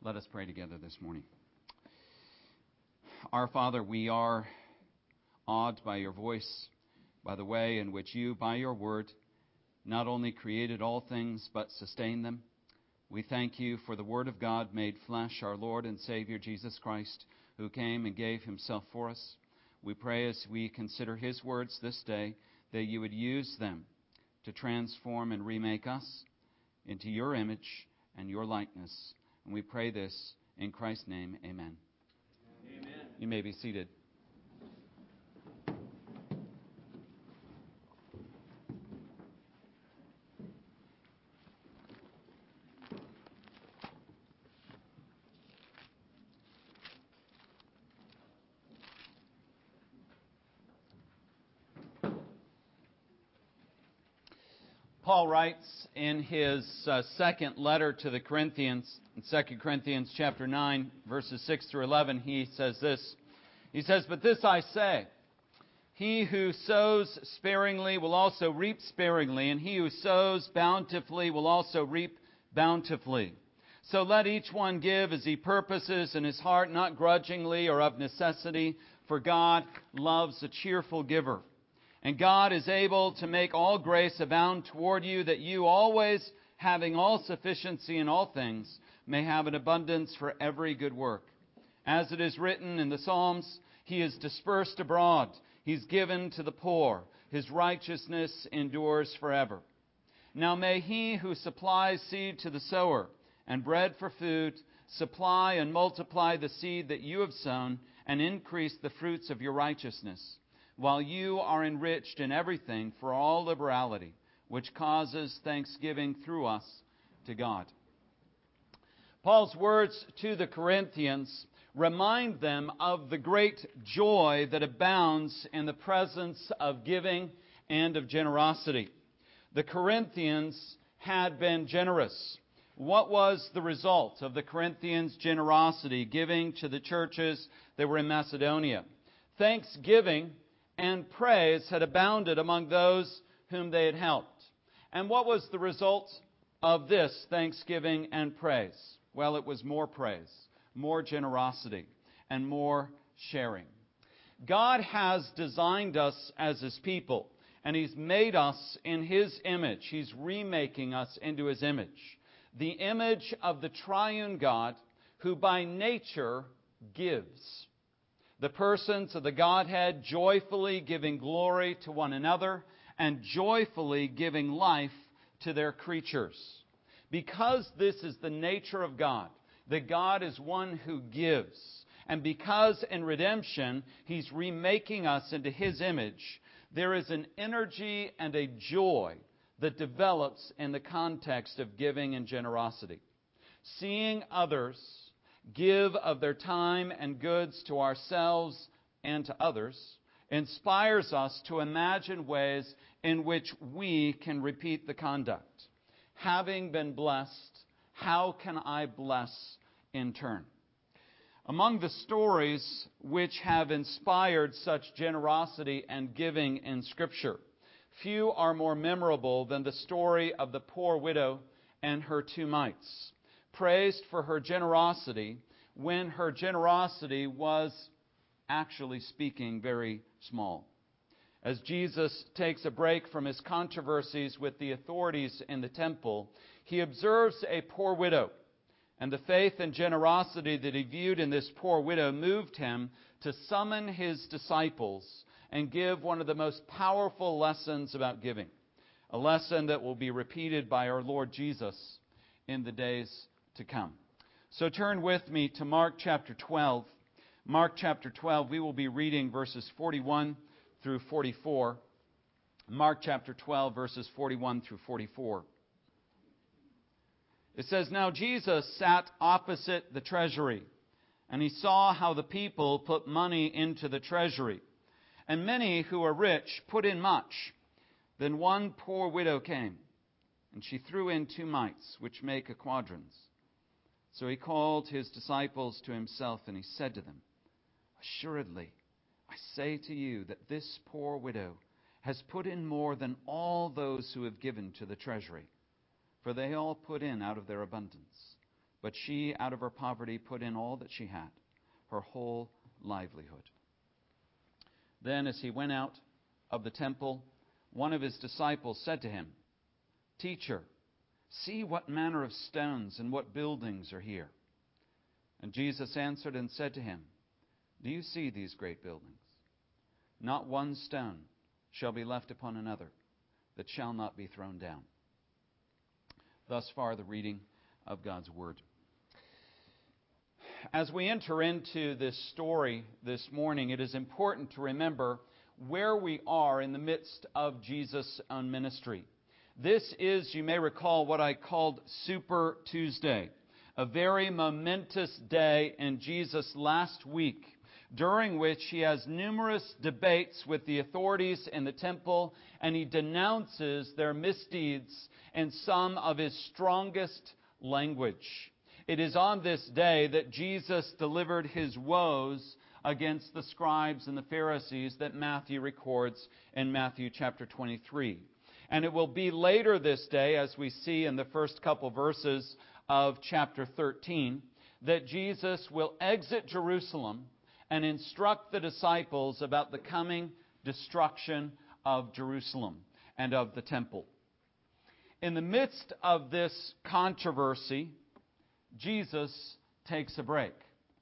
Let us pray together this morning. Our Father, we are awed by your voice, by the way in which you, by your word, not only created all things, but sustain them. We thank you for the Word of God made flesh, our Lord and Savior Jesus Christ, who came and gave himself for us. We pray as we consider his words this day, that you would use them to transform and remake us into your image and your likeness. And we pray this in Christ's name. Amen. Amen. You may be seated. Paul writes in his second letter to the Corinthians, in 2 Corinthians chapter 9, verses 6 through 11, he says this. He says, "But this I say, he who sows sparingly will also reap sparingly, and he who sows bountifully will also reap bountifully. So let each one give as he purposes in his heart, not grudgingly or of necessity, for God loves a cheerful giver. And God is able to make all grace abound toward you, that you always, having all sufficiency in all things, may have an abundance for every good work. As it is written in the Psalms, He is dispersed abroad, He's given to the poor, His righteousness endures forever. Now may He who supplies seed to the sower and bread for food supply and multiply the seed that you have sown and increase the fruits of your righteousness, while you are enriched in everything for all liberality, which causes thanksgiving through us to God." Paul's words to the Corinthians remind them of the great joy that abounds in the presence of giving and of generosity. The Corinthians had been generous. What was the result of the Corinthians' generosity, giving to the churches that were in Macedonia? Thanksgiving and praise had abounded among those whom they had helped. And what was the result of this thanksgiving and praise? Well, it was more praise, more generosity, and more sharing. God has designed us as His people, and He's made us in His image. He's remaking us into His image. The image of the triune God, who by nature gives. The persons of the Godhead joyfully giving glory to one another and joyfully giving life to their creatures. Because this is the nature of God, that God is one who gives, and because in redemption He's remaking us into His image, there is an energy and a joy that develops in the context of giving and generosity. Seeing others give of their time and goods to ourselves and to others inspires us to imagine ways in which we can repeat the conduct. Having been blessed, how can I bless in turn? Among the stories which have inspired such generosity and giving in Scripture, few are more memorable than the story of the poor widow and her 2 mites, praised for her generosity when her generosity was, actually speaking, very small. As Jesus takes a break from His controversies with the authorities in the temple, He observes a poor widow, and the faith and generosity that He viewed in this poor widow moved Him to summon His disciples and give one of the most powerful lessons about giving, a lesson that will be repeated by our Lord Jesus in the days to come. So turn with me to Mark chapter 12. Mark chapter 12, we will be reading verses 41 through 44. Mark chapter 12, verses 41 through 44. It says, "Now Jesus sat opposite the treasury, and He saw how the people put money into the treasury. And many who were rich put in much. Then one poor widow came, and she threw in 2 mites, which make a quadrans. So He called His disciples to Himself, and He said to them, 'Assuredly, I say to you that this poor widow has put in more than all those who have given to the treasury. For they all put in out of their abundance. But she, out of her poverty, put in all that she had, her whole livelihood. Then, as he went out of the temple, one of his disciples said to him, Teacher, see what manner of stones and what buildings are here. And Jesus answered and said to him, Do you see these great buildings? Not one stone shall be left upon another that shall not be thrown down. Thus far, the reading of God's Word. As we enter into this story this morning, it is important to remember where we are in the midst of Jesus' own ministry. This is, you may recall, what I called Super Tuesday, a very momentous day in Jesus' last week, during which he has numerous debates with the authorities in the temple, and he denounces their misdeeds in some of his strongest language. It is on this day that Jesus delivered his woes against the scribes and the Pharisees that Matthew records in Matthew chapter 23. And it will be later this day, as we see in the first couple verses of chapter 13, that Jesus will exit Jerusalem and instruct the disciples about the coming destruction of Jerusalem and of the temple. In the midst of this controversy, Jesus takes a break.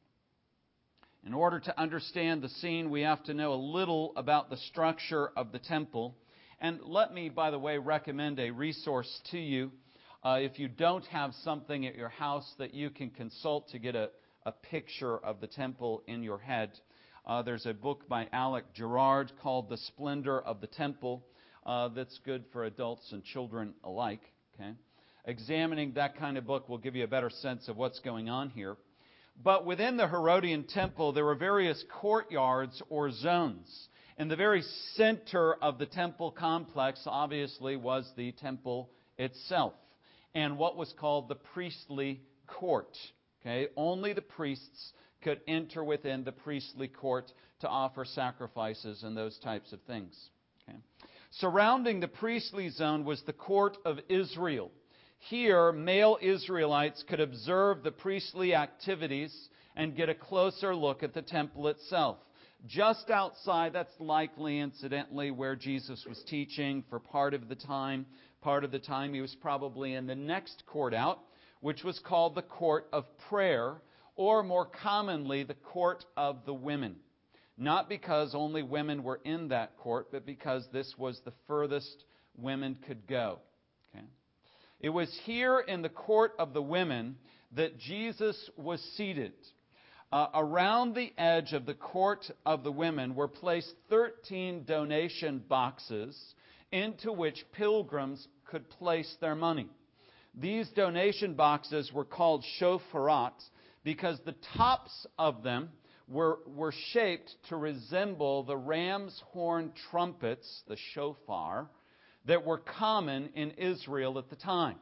In order to understand the scene, we have to know a little about the structure of the temple. And let me, by the way, recommend a resource to you. If you don't have something at your house that you can consult to get a picture of the temple in your head, there's a book by Alec Gerard called The Splendor of the Temple that's good for adults and children alike. Okay? Examining that kind of book will give you a better sense of what's going on here. But within the Herodian temple, there were various courtyards or zones. In the very center of the temple complex, obviously, was the temple itself, and what was called the priestly court. Okay? Only the priests could enter within the priestly court to offer sacrifices and those types of things. Okay? Surrounding the priestly zone was the court of Israel. Here, male Israelites could observe the priestly activities and get a closer look at the temple itself. Just outside, that's likely, incidentally, where Jesus was teaching for part of the time. Part of the time he was probably in the next court out, which was called the court of prayer, or more commonly, the court of the women. Not because only women were in that court, but because this was the furthest women could go. Okay? It was here in the court of the women that Jesus was seated. Around the edge of the court of the women were placed 13 donation boxes into which pilgrims could place their money. These donation boxes were called shofirot because the tops of them were shaped to resemble the ram's horn trumpets, the shofar, that were common in Israel at the time.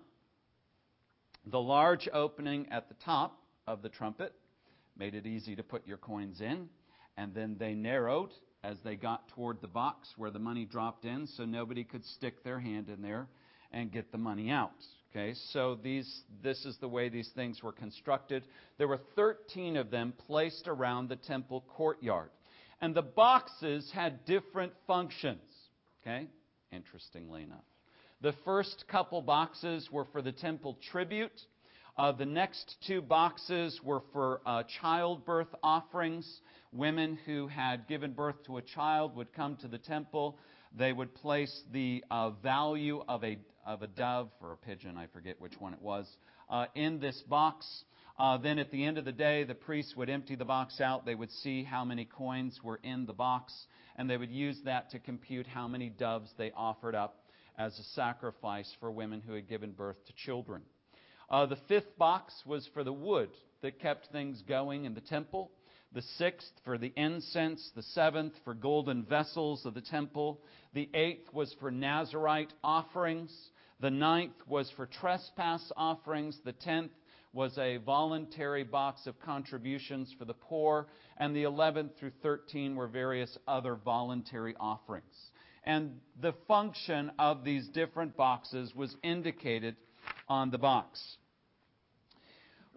The large opening at the top of the trumpet made it easy to put your coins in, and then they narrowed as they got toward the box where the money dropped in, so nobody could stick their hand in there and get the money out. Okay, so this is the way these things were constructed. There were 13 of them placed around the temple courtyard. And the boxes had different functions. Okay, interestingly enough. The first couple boxes were for the temple tribute. The next two boxes were for childbirth offerings. Women who had given birth to a child would come to the temple. They would place the value of a dove or a pigeon, I forget which one it was, in this box. Then at the end of the day, the priests would empty the box out. They would see how many coins were in the box, and they would use that to compute how many doves they offered up as a sacrifice for women who had given birth to children. The fifth box was for the wood that kept things going in the temple. The sixth for the incense. The seventh for golden vessels of the temple. The eighth was for Nazirite offerings. The ninth was for trespass offerings. The 10th was a voluntary box of contributions for the poor. And the 11th through 13 were various other voluntary offerings. And the function of these different boxes was indicated on the box.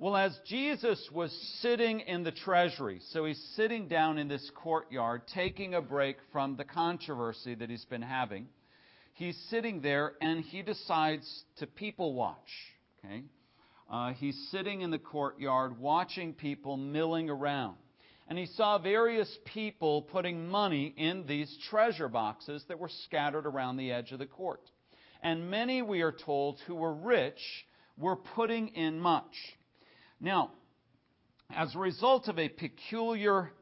Well, as Jesus was sitting in the treasury, so he's sitting down in this courtyard, taking a break from the controversy that he's been having. He's sitting there and he decides to people watch. Okay? He's sitting in the courtyard watching people milling around. And he saw various people putting money in these treasure boxes that were scattered around the edge of the court. And many, we are told, who were rich were putting in much. Now, as a result of a peculiar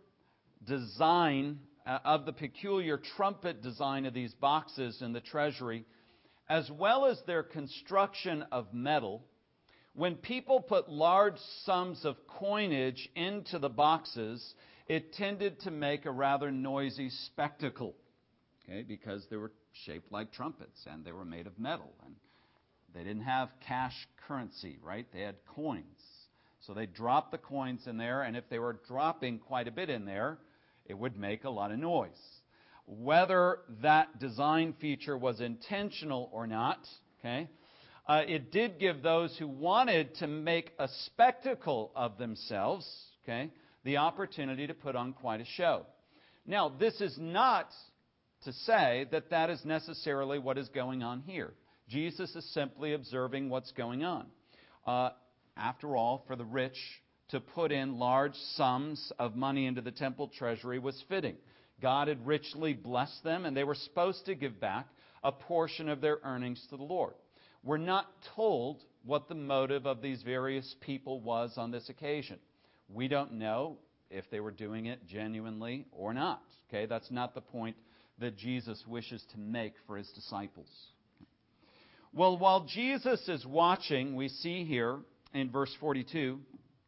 design, of the peculiar trumpet design of these boxes in the treasury, as well as their construction of metal, when people put large sums of coinage into the boxes, it tended to make a rather noisy spectacle, okay, because they were shaped like trumpets and they were made of metal. And they didn't have cash currency, right? They had coins. So they dropped the coins in there, and if they were dropping quite a bit in there, it would make a lot of noise. Whether that design feature was intentional or not, okay, it did give those who wanted to make a spectacle of themselves, okay, the opportunity to put on quite a show. Now, this is not to say that that is necessarily what is going on here. Jesus is simply observing what's going on. After all, for the rich to put in large sums of money into the temple treasury was fitting. God had richly blessed them, and they were supposed to give back a portion of their earnings to the Lord. We're not told what the motive of these various people was on this occasion. We don't know if they were doing it genuinely or not. Okay, that's not the point that Jesus wishes to make for his disciples. Well, while Jesus is watching, we see here in verse 42,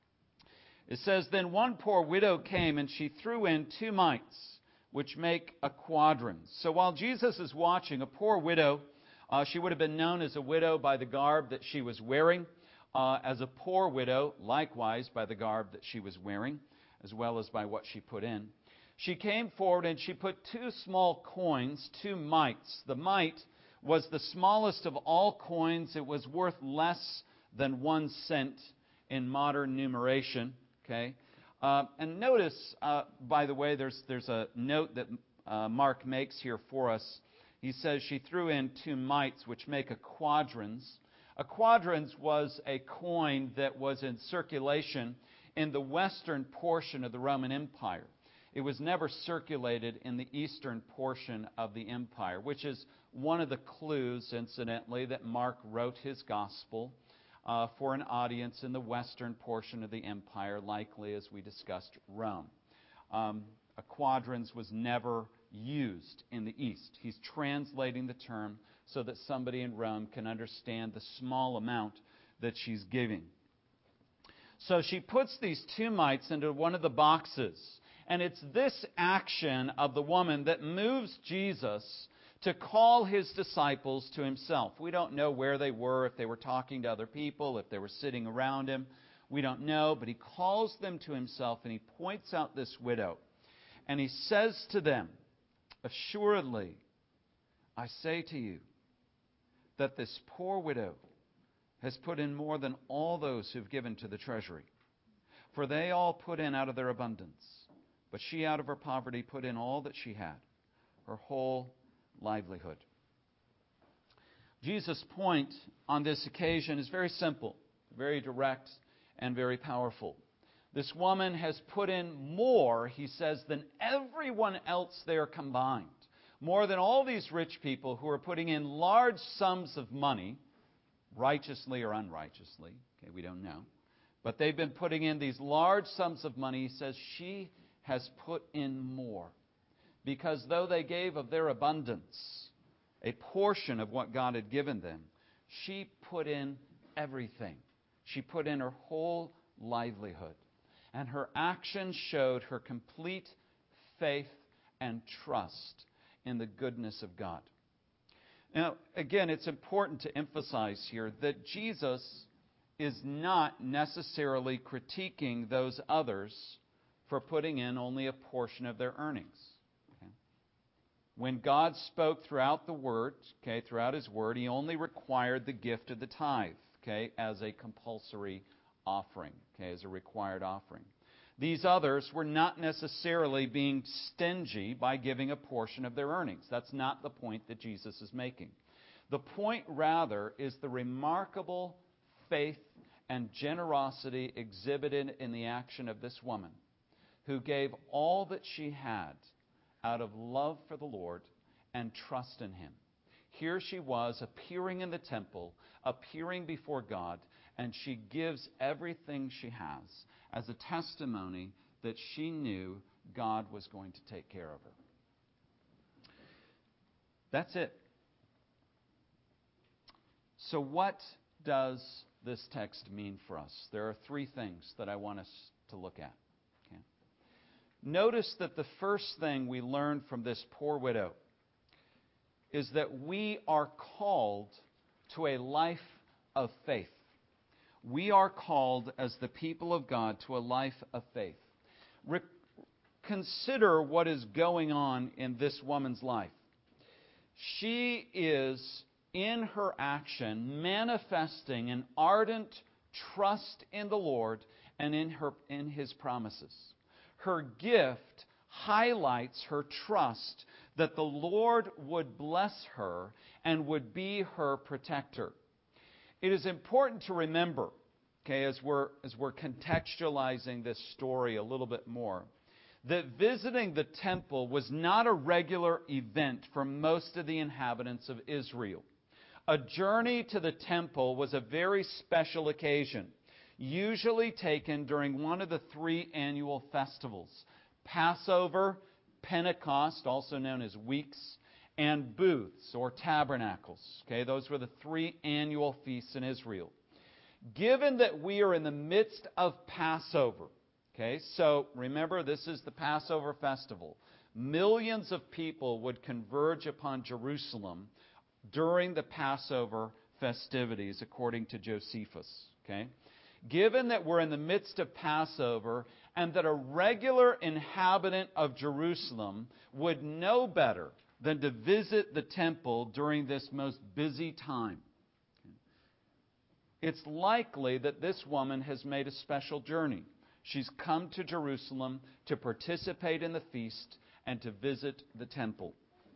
it says, "Then one poor widow came, and she threw in 2 mites, which make a quadrans." So while Jesus is watching, a poor widow, she would have been known as a widow by the garb that she was wearing, as a poor widow, likewise, by the garb that she was wearing, as well as by what she put in. She came forward and she put 2 small coins, 2 mites. The mite was the smallest of all coins. It was worth less than 1 cent in modern numeration. Okay, and notice, by the way, there's a note that Mark makes here for us. He says she threw in 2 mites, which make a quadrans. A quadrans was a coin that was in circulation in the western portion of the Roman Empire. It was never circulated in the eastern portion of the empire, which is one of the clues, incidentally, that Mark wrote his gospel for an audience in the western portion of the empire, likely, as we discussed, Rome. A quadrans was never used in the east. He's translating the term so that somebody in Rome can understand the small amount that she's giving. So she puts these 2 mites into one of the boxes. And it's this action of the woman that moves Jesus to call his disciples to himself. We don't know where they were, if they were talking to other people, if they were sitting around him. We don't know, but he calls them to himself and he points out this widow. And he says to them, "Assuredly, I say to you that this poor widow has put in more than all those who've given to the treasury. For they all put in out of their abundance, but she out of her poverty put in all that she had, her whole livelihood." Jesus' point on this occasion is very simple, very direct, and very powerful. This woman has put in more, he says, than everyone else there combined. More than all these rich people who are putting in large sums of money, righteously or unrighteously, okay, we don't know. But they've been putting in these large sums of money. He says she has put in more. Because though they gave of their abundance a portion of what God had given them, she put in everything. She put in her whole livelihood. And her actions showed her complete faith and trust in the goodness of God. Now, again, it's important to emphasize here that Jesus is not necessarily critiquing those others for putting in only a portion of their earnings. Okay? When God spoke throughout the Word, throughout His Word, He only required the gift of the tithe, as a compulsory offering, as a required offering. These others were not necessarily being stingy by giving a portion of their earnings. That's not the point that Jesus is making. The point, rather, is the remarkable faith and generosity exhibited in the action of this woman, who gave all that she had out of love for the Lord and trust in Him. Here she was, appearing in the temple, appearing before God, and she gives everything she has as a testimony that she knew God was going to take care of her. That's it. So what does this text mean for us? There are three things that I want us to look at. Okay? Notice that the first thing we learn from this poor widow is that we are called to a life of faith. We are called as the people of God to a life of faith. Consider what is going on in this woman's life. She is, in her action, manifesting an ardent trust in the Lord and in His promises. Her gift highlights her trust that the Lord would bless her and would be her protector. It is important to remember, as we're contextualizing this story a little bit more, that visiting the temple was not a regular event for most of the inhabitants of Israel. A journey to the temple was a very special occasion, usually taken during one of the three annual festivals: Passover, Pentecost, also known as weeks, and booths or tabernacles. Those were the three annual feasts in Israel. Given that we are in the midst of Passover, so remember, this is the Passover festival. Millions of people would converge upon Jerusalem during the Passover festivities, according to Josephus. Given that we're in the midst of Passover and that a regular inhabitant of Jerusalem would know better than to visit the temple during this most busy time, it's likely that this woman has made a special journey. She's come to Jerusalem to participate in the feast and to visit the temple.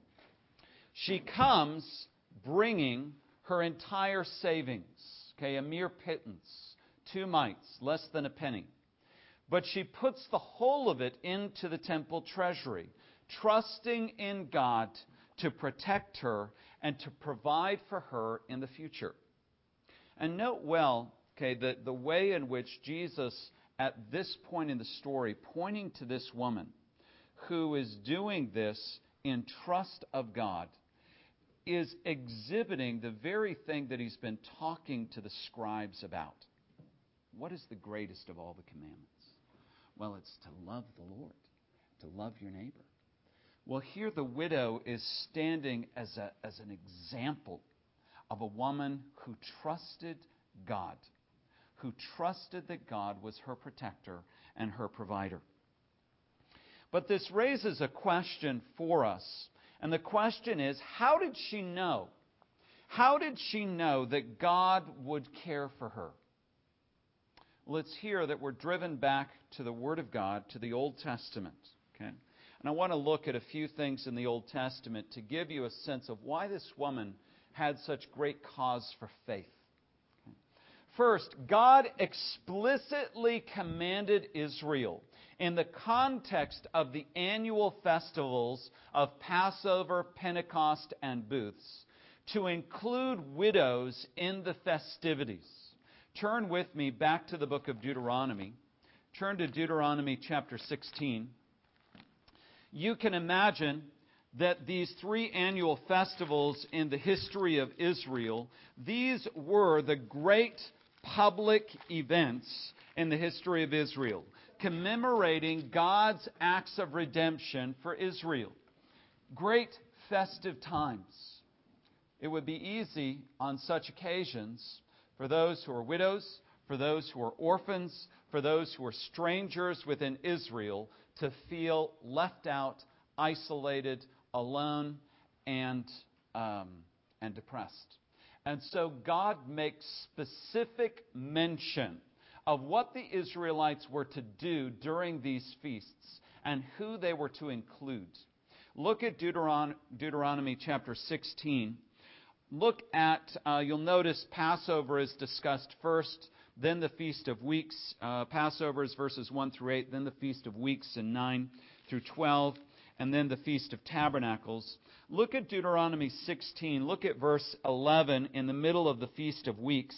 She comes bringing her entire savings, a mere pittance, 2 mites, less than a penny. But she puts the whole of it into the temple treasury, trusting in God to protect her and to provide for her in the future. And note well, the way in which Jesus, at this point in the story, pointing to this woman who is doing this in trust of God, is exhibiting the very thing that He's been talking to the scribes about. What is the greatest of all the commandments? Well, it's to love the Lord, to love your neighbor. Well, here the widow is standing as an example of a woman who trusted God, who trusted that God was her protector and her provider. But this raises a question for us, and the question is, how did she know? How did she know that God would care for her? Well, it's here that we're driven back to the Word of God, to the Old Testament. And I want to look at a few things in the Old Testament to give you a sense of why this woman had such great cause for faith. First, God explicitly commanded Israel, in the context of the annual festivals of Passover, Pentecost, and booths, to include widows in the festivities. Turn with me back to the book of Deuteronomy. Turn to Deuteronomy chapter 16. You can imagine that these three annual festivals in the history of Israel, these were the great public events in the history of Israel, commemorating God's acts of redemption for Israel. Great festive times. It would be easy on such occasions for those who are widows, for those who are orphans, for those who are strangers within Israel to feel left out, isolated, alone, and depressed. And so God makes specific mention of what the Israelites were to do during these feasts and who they were to include. Look at Deuteronomy chapter 16. Look at, you'll notice Passover is discussed first, then the Feast of Weeks. Passover is verses 1 through 8, then the Feast of Weeks in 9 through 12, and then the Feast of Tabernacles. Look at Deuteronomy 16. Look at verse 11 in the middle of the Feast of Weeks.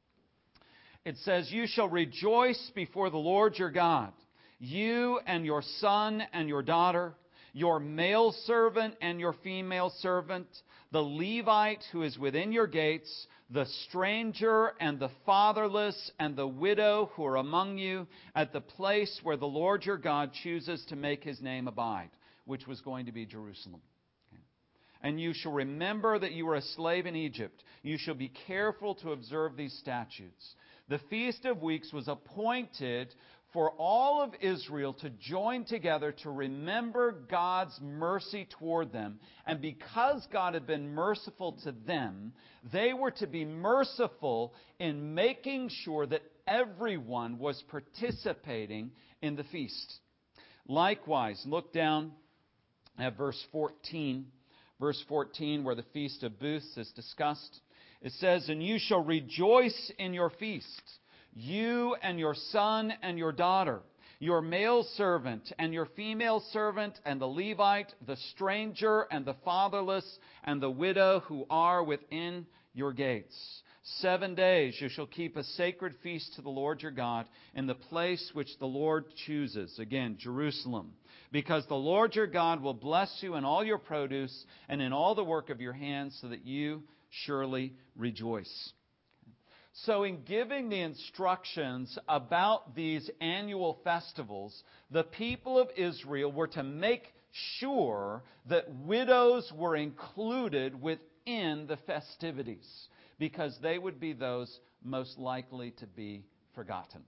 It says, "You shall rejoice before the Lord your God, you and your son and your daughter, your male servant and your female servant, the Levite who is within your gates, the stranger and the fatherless and the widow who are among you, at the place where the Lord your God chooses to make His name abide," which was going to be Jerusalem. "And you shall remember that you were a slave in Egypt. You shall be careful to observe these statutes." The Feast of Weeks was appointed for all of Israel to join together to remember God's mercy toward them. And because God had been merciful to them, they were to be merciful in making sure that everyone was participating in the feast. Likewise, look down at verse 14. Verse 14, where the Feast of Booths is discussed. It says, "And you shall rejoice in your feast, you and your son and your daughter, your male servant and your female servant, and the Levite, the stranger and the fatherless, and the widow who are within your gates. 7 days you shall keep a sacred feast to the Lord your God in the place which the Lord chooses." Again, Jerusalem. "Because the Lord your God will bless you in all your produce and in all the work of your hands, so that you surely rejoice." So in giving the instructions about these annual festivals, the people of Israel were to make sure that widows were included within the festivities, because they would be those most likely to be forgotten,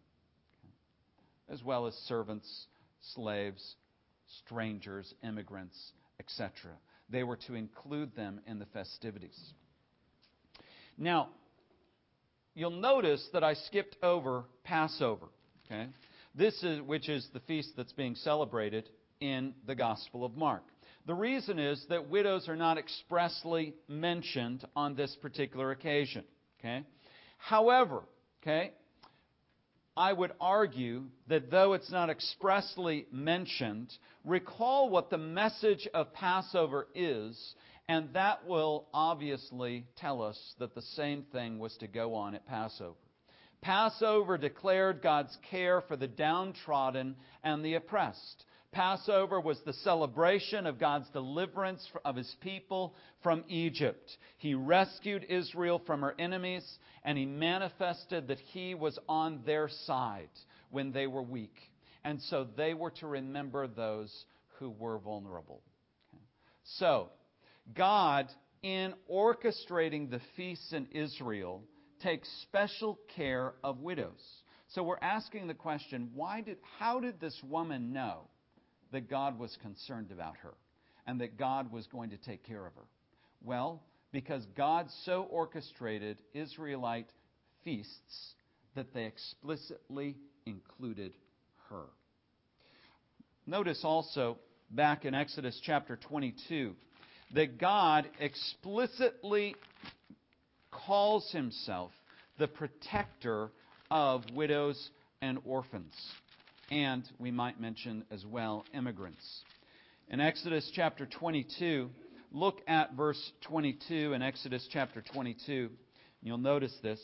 as well as servants, slaves, strangers, immigrants, etc. They were to include them in the festivities. Now, you'll notice that I skipped over Passover. Okay? Which is the feast that's being celebrated in the Gospel of Mark. The reason is that widows are not expressly mentioned on this particular occasion. Okay? However, I would argue that though it's not expressly mentioned, recall what the message of Passover is, and that will obviously tell us that the same thing was to go on at Passover. Passover declared God's care for the downtrodden and the oppressed. Passover was the celebration of God's deliverance of His people from Egypt. He rescued Israel from her enemies, and He manifested that He was on their side when they were weak. And so they were to remember those who were vulnerable. So, God, in orchestrating the feasts in Israel, takes special care of widows. So we're asking the question, how did this woman know that God was concerned about her and that God was going to take care of her? Well, because God so orchestrated Israelite feasts that they explicitly included her. Notice also back in Exodus chapter 22 that God explicitly calls Himself the protector of widows and orphans. And we might mention as well immigrants. In Exodus chapter 22, look at verse 22 in Exodus chapter 22. You'll notice this.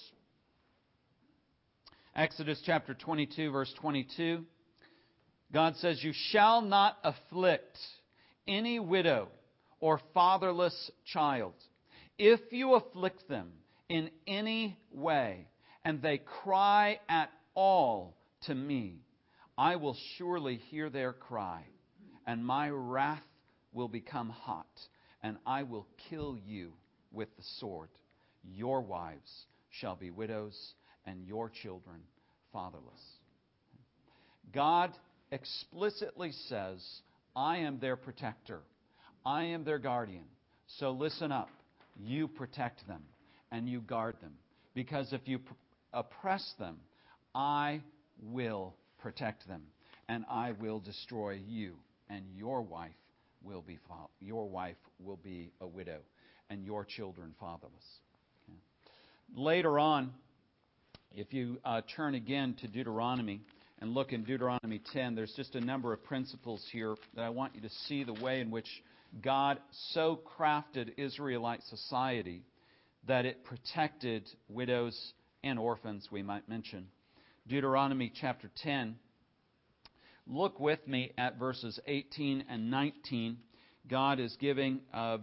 Exodus chapter 22, verse 22. God says, "You shall not afflict any widow or fatherless child. If you afflict them in any way, and they cry at all to me, I will surely hear their cry, and my wrath will become hot, and I will kill you with the sword. Your wives shall be widows, and your children fatherless." God explicitly says, I am their protector. I am their guardian. So listen up. You protect them, and you guard them. Because if you oppress them, I will protect them, and I will destroy you, and your wife will be a widow, and your children fatherless. Okay. Later on, if you turn again to Deuteronomy and look in Deuteronomy 10, there's just a number of principles here that I want you to see the way in which God so crafted Israelite society that it protected widows and orphans, we might mention. Deuteronomy chapter 10. Look with me at verses 18 and 19. God is giving a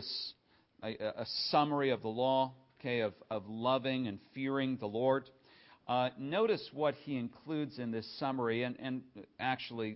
summary of the law, of loving and fearing the Lord. Notice what he includes in this summary, and actually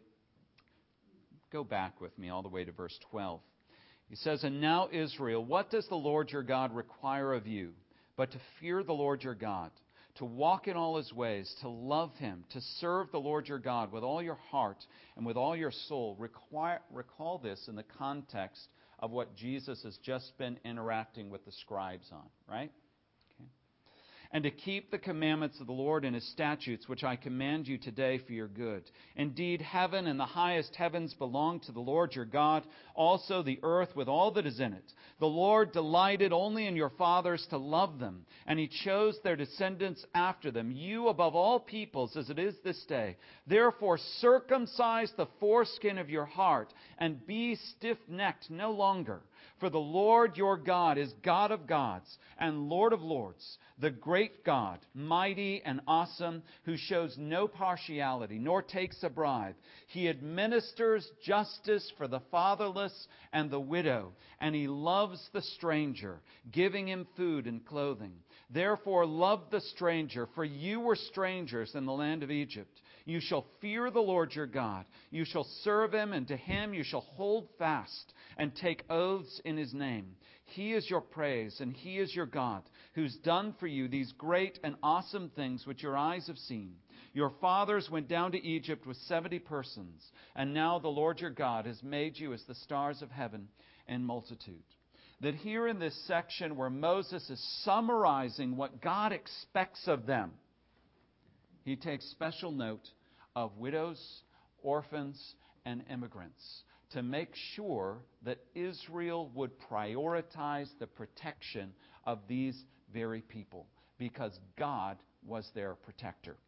go back with me all the way to verse 12. He says, "And now, Israel, what does the Lord your God require of you, but to fear the Lord your God, to walk in all His ways, to love Him, to serve the Lord your God with all your heart and with all your soul." Recall this in the context of what Jesus has just been interacting with the scribes on, right? Okay. "And to keep the commandments of the Lord and His statutes, which I command you today for your good. Indeed, heaven and the highest heavens belong to the Lord your God, also the earth with all that is in it. The Lord delighted only in your fathers to love them, and He chose their descendants after them, you above all peoples, as it is this day. Therefore circumcise the foreskin of your heart, and be stiff-necked no longer. For the Lord your God is God of gods and Lord of lords, the great God, mighty and awesome, who shows no partiality, nor takes a bribe. He administers justice for the fatherless and the widow, and He loves the stranger, giving him food and clothing. Therefore love the stranger, for you were strangers in the land of Egypt. You shall fear the Lord your God. You shall serve Him, and to Him you shall hold fast and take oaths in His name. He is your praise, and He is your God, who's done for you these great and awesome things which your eyes have seen. Your fathers went down to Egypt with 70 persons, and now the Lord your God has made you as the stars of heaven in multitude." That here in this section where Moses is summarizing what God expects of them, he takes special note of widows, orphans, and immigrants to make sure that Israel would prioritize the protection of these very people, because God was their protector.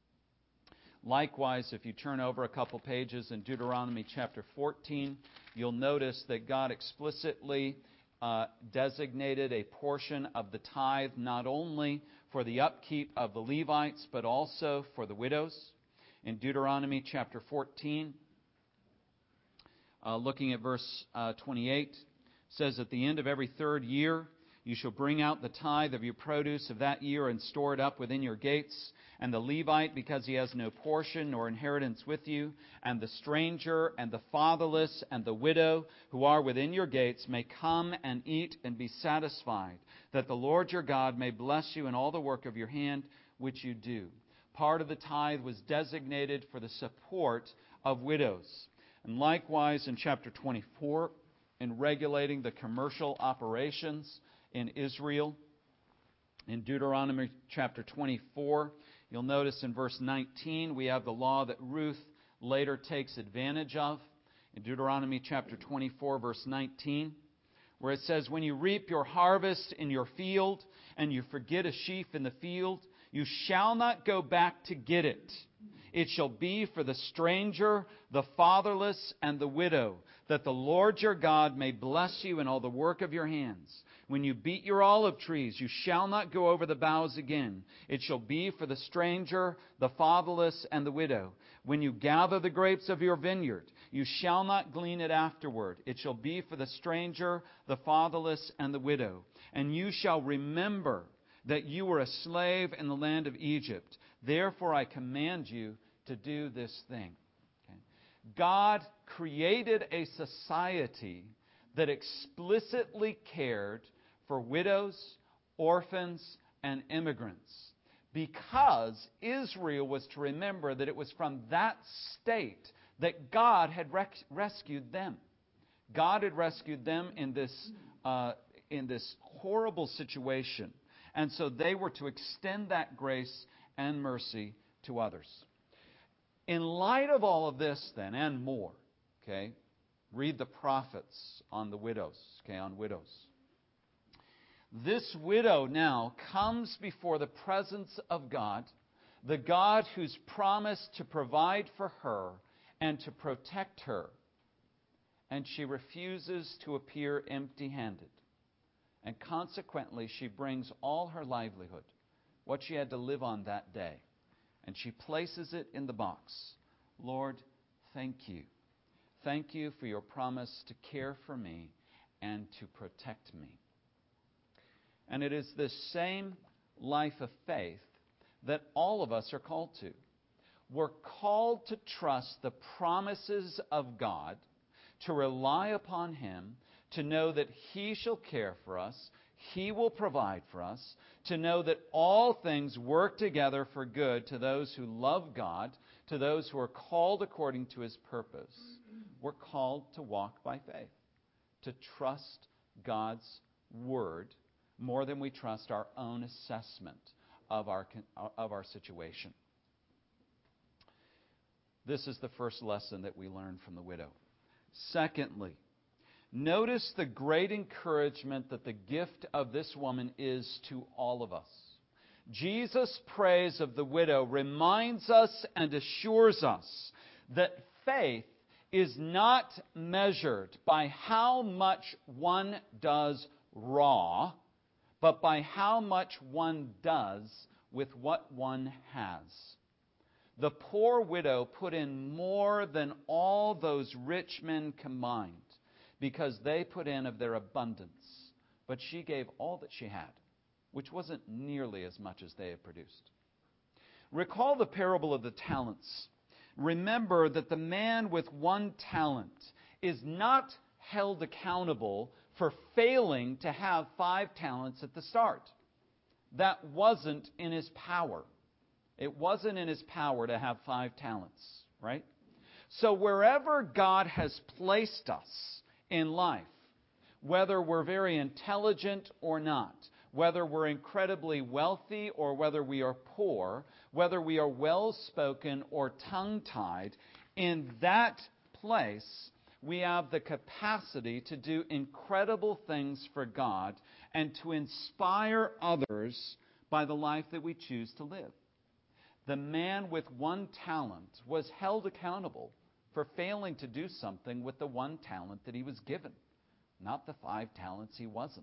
Likewise, if you turn over a couple pages in Deuteronomy chapter 14, you'll notice that God explicitly designated a portion of the tithe not only for the upkeep of the Levites, but also for the widows. In Deuteronomy chapter 14, looking at verse 28, says, "At the end of every third year, you shall bring out the tithe of your produce of that year and store it up within your gates. And the Levite, because he has no portion nor inheritance with you, and the stranger and the fatherless and the widow who are within your gates may come and eat and be satisfied, that the Lord your God may bless you in all the work of your hand which you do." Part of the tithe was designated for the support of widows. And likewise in chapter 24, in regulating the commercial operations in Israel, in Deuteronomy chapter 24, you'll notice in verse 19 we have the law that Ruth later takes advantage of. In Deuteronomy chapter 24, verse 19, where it says, "When you reap your harvest in your field, and you forget a sheaf in the field, you shall not go back to get it. It shall be for the stranger, the fatherless, and the widow, that the Lord your God may bless you in all the work of your hands. When you beat your olive trees, you shall not go over the boughs again. It shall be for the stranger, the fatherless, and the widow. When you gather the grapes of your vineyard, you shall not glean it afterward. It shall be for the stranger, the fatherless, and the widow. And you shall remember that you were a slave in the land of Egypt. Therefore I command you to do this thing." Okay. God created a society that explicitly cared for widows, orphans, and immigrants, because Israel was to remember that it was from that state that God had rescued them. God had rescued them in this horrible situation. And so they were to extend that grace and mercy to others. In light of all of this, then, and more, okay, read the prophets on the widows, okay, on widows. This widow now comes before the presence of God, the God who's promised to provide for her and to protect her. And she refuses to appear empty-handed. And consequently, she brings all her livelihood, what she had to live on that day, and she places it in the box. Lord, thank you. Thank you for your promise to care for me and to protect me. And it is this same life of faith that all of us are called to. We're called to trust the promises of God, to rely upon Him, to know that He shall care for us, He will provide for us, to know that all things work together for good to those who love God, to those who are called according to His purpose. We're called to walk by faith, to trust God's Word more than we trust our own assessment of our situation. This is the first lesson that we learn from the widow. Secondly, notice the great encouragement that the gift of this woman is to all of us. Jesus' praise of the widow reminds us and assures us that faith is not measured by how much one does raw, but by how much one does with what one has. The poor widow put in more than all those rich men combined, because they put in of their abundance. But she gave all that she had, which wasn't nearly as much as they had produced. Recall the parable of the talents. Remember that the man with 1 talent is not held accountable for failing to have 5 talents at the start. That wasn't in his power. It wasn't in his power to have 5 talents, right? So wherever God has placed us in life, whether we're very intelligent or not, whether we're incredibly wealthy or whether we are poor, whether we are well-spoken or tongue-tied, in that place we have the capacity to do incredible things for God and to inspire others by the life that we choose to live. The man with 1 talent was held accountable for failing to do something with the 1 talent that he was given, not the 5 talents he wasn't.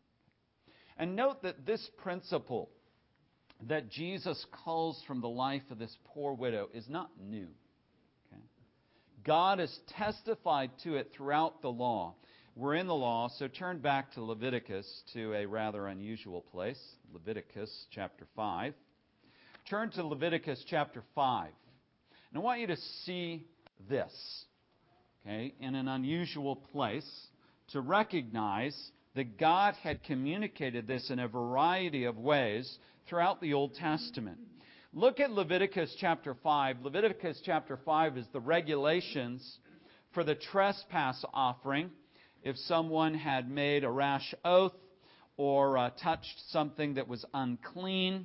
And note that this principle that Jesus calls from the life of this poor widow is not new. Okay? God has testified to it throughout the law. We're in the law, so turn back to Leviticus, to a rather unusual place, Leviticus chapter 5. Turn to Leviticus chapter 5. And I want you to see this, okay, in an unusual place, to recognize that God had communicated this in a variety of ways throughout the Old Testament. Look at Leviticus chapter 5. Leviticus chapter 5 is the regulations for the trespass offering. If someone had made a rash oath or touched something that was unclean,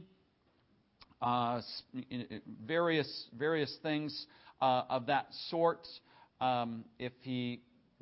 various things of that sort. If he,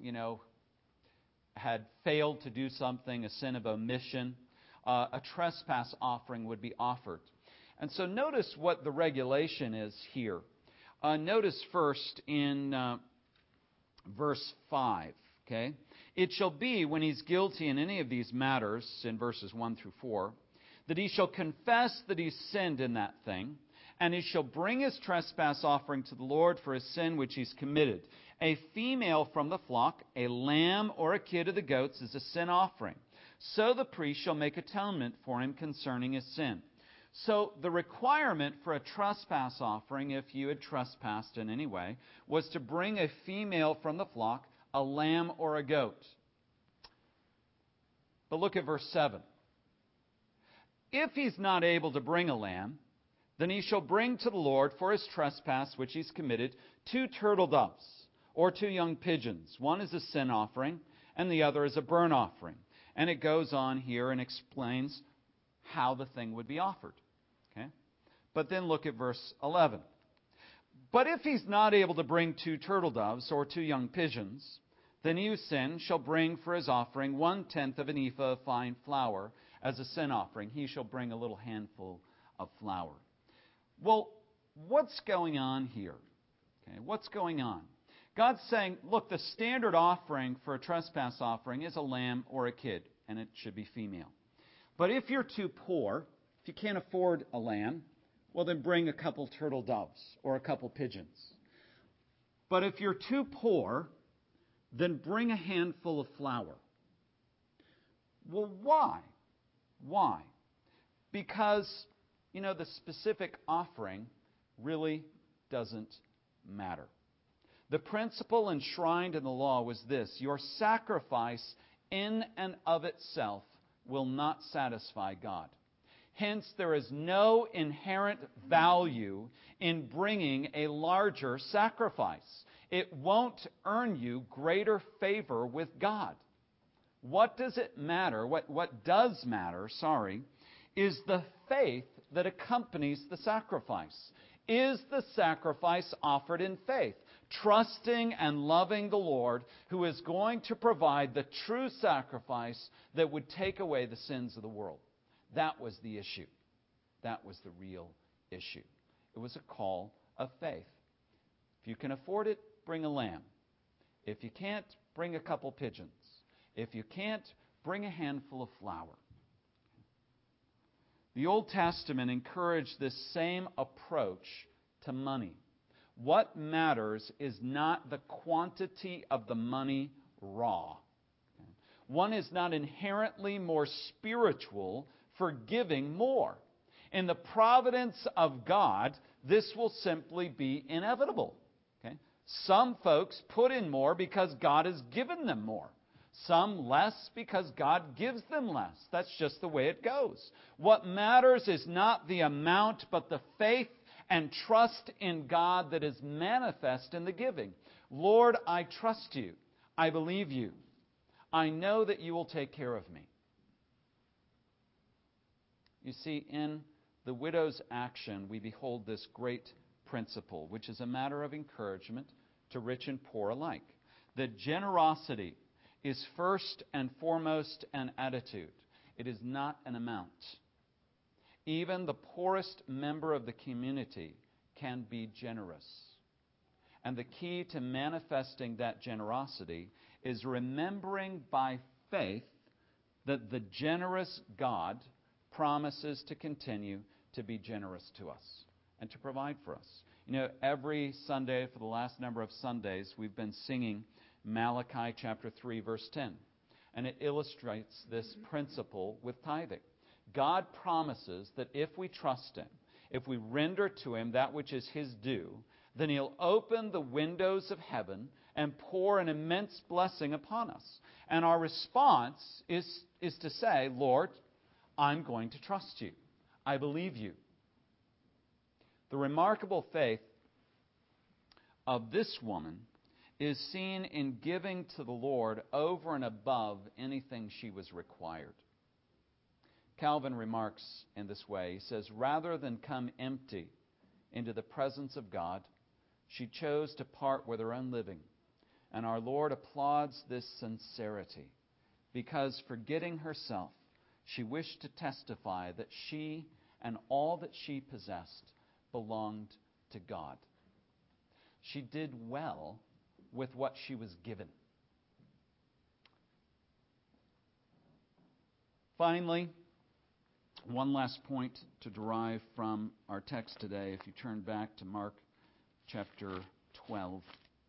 had failed to do something, a sin of omission, a trespass offering would be offered. And so notice what the regulation is here. Notice first in verse 5. Okay, it shall be when he's guilty in any of these matters, in verses 1 through 4, that he shall confess that he's sinned in that thing, and he shall bring his trespass offering to the Lord for his sin which he's committed. A female from the flock, a lamb or a kid of the goats, is a sin offering. So the priest shall make atonement for him concerning his sin. So the requirement for a trespass offering, if you had trespassed in any way, was to bring a female from the flock, a lamb or a goat. But look at verse 7. If he's not able to bring a lamb, then he shall bring to the Lord for his trespass which he's committed 2 turtle doves or 2 young pigeons. One is a sin offering and the other is a burnt offering. And it goes on here and explains how the thing would be offered. Okay? But then look at verse 11. But if he's not able to bring 2 turtle doves or 2 young pigeons, then he who sinned shall bring for his offering 1/10 of an ephah of fine flour as a sin offering. He shall bring a little handful of flour. Well, what's going on here? Okay, what's going on? God's saying, look, the standard offering for a trespass offering is a lamb or a kid, and it should be female. But if you're too poor, if you can't afford a lamb, well, then bring a couple turtle doves or a couple pigeons. But if you're too poor, then bring a handful of flour. Well, why? Why? Because, the specific offering really doesn't matter. The principle enshrined in the law was this: your sacrifice in and of itself will not satisfy God. Hence, there is no inherent value in bringing a larger sacrifice. It won't earn you greater favor with God. What does it matter? What does matter, is the faith that accompanies the sacrifice. Is the sacrifice offered in faith, trusting and loving the Lord, who is going to provide the true sacrifice that would take away the sins of the world? That was the issue. That was the real issue. It was a call of faith. If you can afford it, bring a lamb. If you can't, bring a couple pigeons. If you can't, bring a handful of flour. The Old Testament encouraged this same approach to money. What matters is not the quantity of the money raw. One is not inherently more spiritual for giving more. In the providence of God, this will simply be inevitable. Okay? Some folks put in more because God has given them more. Some less because God gives them less. That's just the way it goes. What matters is not the amount, but the faith and trust in God that is manifest in the giving. Lord, I trust you. I believe you. I know that you will take care of me. You see, in the widow's action, we behold this great principle, which is a matter of encouragement to rich and poor alike. That generosity is first and foremost an attitude. It is not an amount. Even the poorest member of the community can be generous. And the key to manifesting that generosity is remembering by faith that the generous God promises to continue to be generous to us and to provide for us. Every Sunday for the last number of Sundays, we've been singing Malachi chapter 3, verse 10. And it illustrates this principle with tithing. God promises that if we trust Him, if we render to Him that which is His due, then He'll open the windows of heaven and pour an immense blessing upon us. And our response is to say, Lord, I'm going to trust you. I believe you. The remarkable faith of this woman is seen in giving to the Lord over and above anything she was required. Calvin remarks in this way. He says, rather than come empty into the presence of God, she chose to part with her own living. And our Lord applauds this sincerity because, forgetting herself, she wished to testify that she and all that she possessed belonged to God. She did well with what she was given. Finally, one last point to derive from our text today, if you turn back to Mark chapter 12.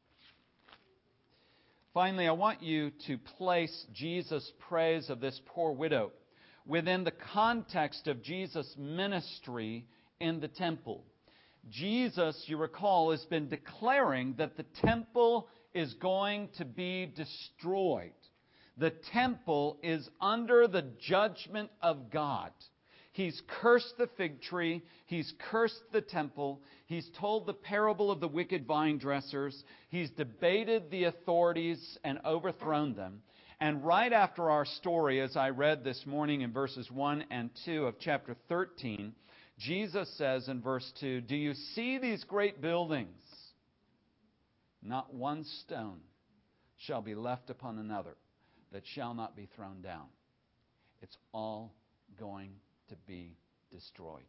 Finally, I want you to place Jesus' praise of this poor widow within the context of Jesus' ministry in the temple. Jesus, you recall, has been declaring that the temple is going to be destroyed. The temple is under the judgment of God. He's cursed the fig tree. He's cursed the temple. He's told the parable of the wicked vine dressers. He's debated the authorities and overthrown them. And right after our story, as I read this morning in verses 1 and 2 of chapter 13, Jesus says in verse 2, "Do you see these great buildings? Not one stone shall be left upon another that shall not be thrown down." It's all going to be destroyed.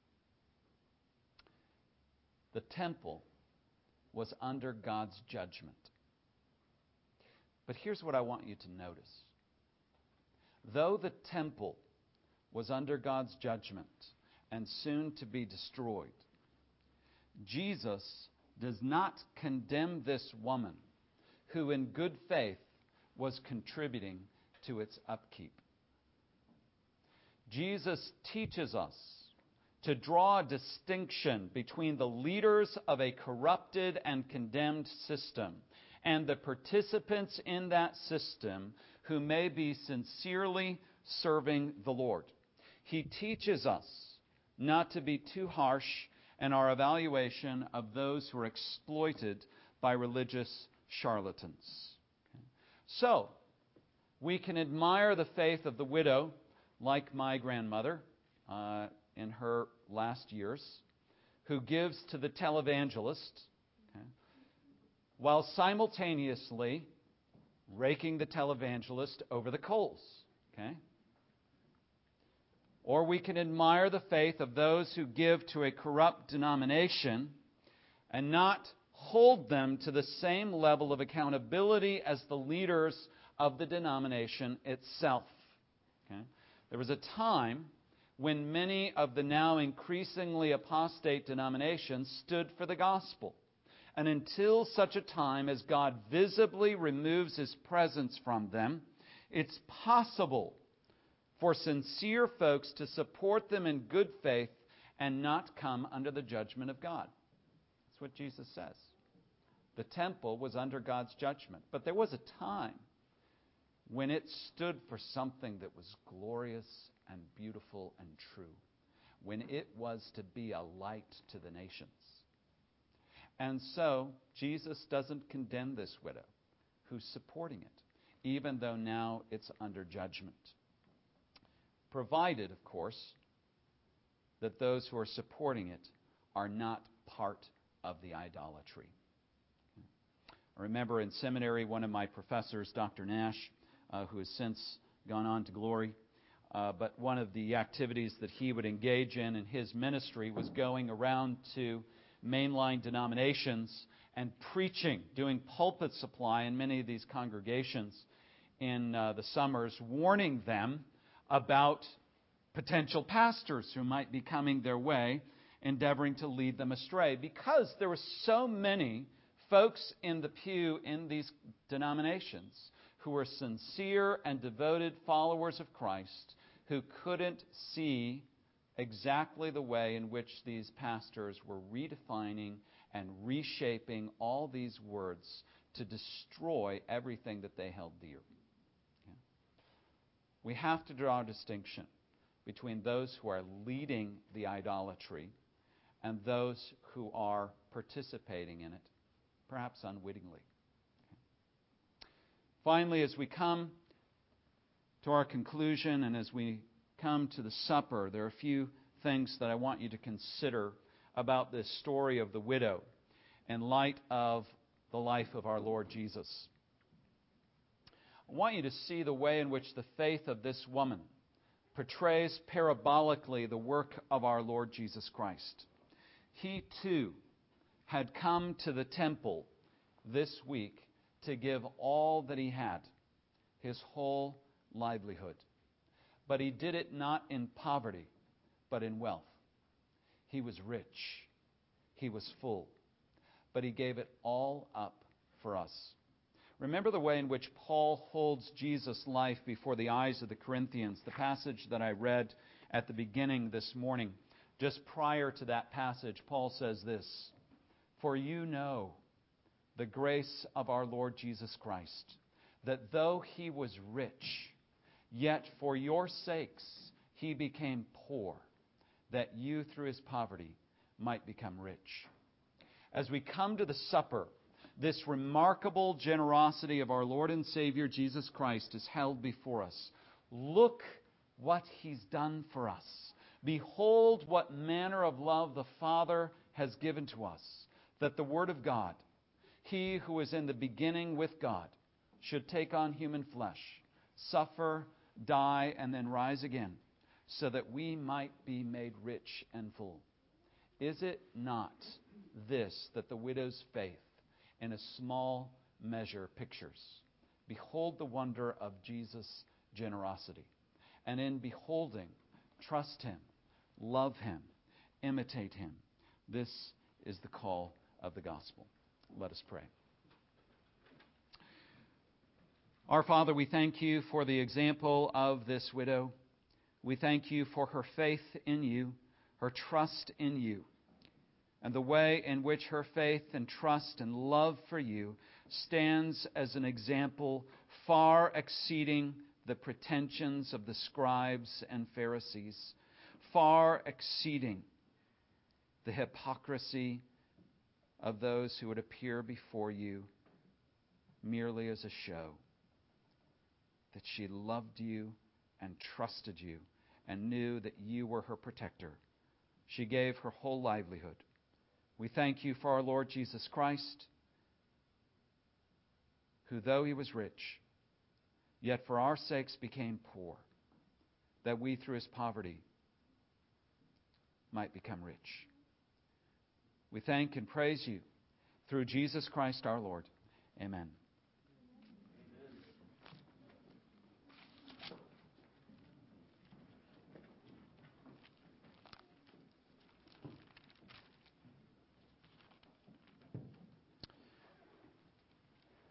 The temple was under God's judgment. But here's what I want you to notice. Though the temple was under God's judgment and soon to be destroyed, Jesus does not condemn this woman who in good faith was contributing to its upkeep. Jesus teaches us to draw a distinction between the leaders of a corrupted and condemned system and the participants in that system who may be sincerely serving the Lord. He teaches us not to be too harsh in our evaluation of those who are exploited by religious charlatans. So, we can admire the faith of the widow, like my grandmother, in her last years, who gives to the televangelist, while simultaneously raking the televangelist over the coals. Or we can admire the faith of those who give to a corrupt denomination and not hold them to the same level of accountability as the leaders of the denomination itself. There was a time when many of the now increasingly apostate denominations stood for the gospel. And until such a time as God visibly removes His presence from them, it's possible for sincere folks to support them in good faith and not come under the judgment of God. That's what Jesus says. The temple was under God's judgment. But there was a time when it stood for something that was glorious and beautiful and true, when it was to be a light to the nations. And so, Jesus doesn't condemn this widow who's supporting it, even though now it's under judgment. Provided, of course, that those who are supporting it are not part of the idolatry. I remember in seminary, one of my professors, Dr. Nash, who has since gone on to glory, but one of the activities that he would engage in his ministry was going around to mainline denominations and preaching, doing pulpit supply in many of these congregations in the summers, warning them about potential pastors who might be coming their way, endeavoring to lead them astray. Because there were so many folks in the pew in these denominations who were sincere and devoted followers of Christ, who couldn't see exactly the way in which these pastors were redefining and reshaping all these words to destroy everything that they held dear. We have to draw a distinction between those who are leading the idolatry and those who are participating in it, perhaps unwittingly. Finally, as we come to our conclusion and as we come to the supper, there are a few things that I want you to consider about this story of the widow in light of the life of our Lord Jesus. I want you to see the way in which the faith of this woman portrays parabolically the work of our Lord Jesus Christ. He too had come to the temple this week to give all that he had, his whole livelihood. But he did it not in poverty, but in wealth. He was rich. He was full. But he gave it all up for us. Remember the way in which Paul holds Jesus' life before the eyes of the Corinthians. The passage that I read at the beginning this morning, just prior to that passage, Paul says this, "For you know the grace of our Lord Jesus Christ, that though he was rich, yet for your sakes he became poor, that you through his poverty might become rich." As we come to the supper, this remarkable generosity of our Lord and Savior Jesus Christ is held before us. Look what he's done for us. Behold what manner of love the Father has given to us, that the Word of God, He who was in the beginning with God, should take on human flesh, suffer, die, and then rise again, so that we might be made rich and full. Is it not this that the widow's faith in a small measure pictures? Behold the wonder of Jesus' generosity. And in beholding, trust Him, love Him, imitate Him. This is the call of the gospel. Let us pray. Our Father, we thank You for the example of this widow. We thank You for her faith in You, her trust in You, and the way in which her faith and trust and love for You stands as an example far exceeding the pretensions of the scribes and Pharisees, far exceeding the hypocrisy of those who would appear before You merely as a show. That she loved You and trusted You and knew that You were her protector. She gave her whole livelihood. We thank You for our Lord Jesus Christ, who, though He was rich, yet for our sakes became poor, that we through His poverty might become rich. We thank and praise You through Jesus Christ our Lord. Amen.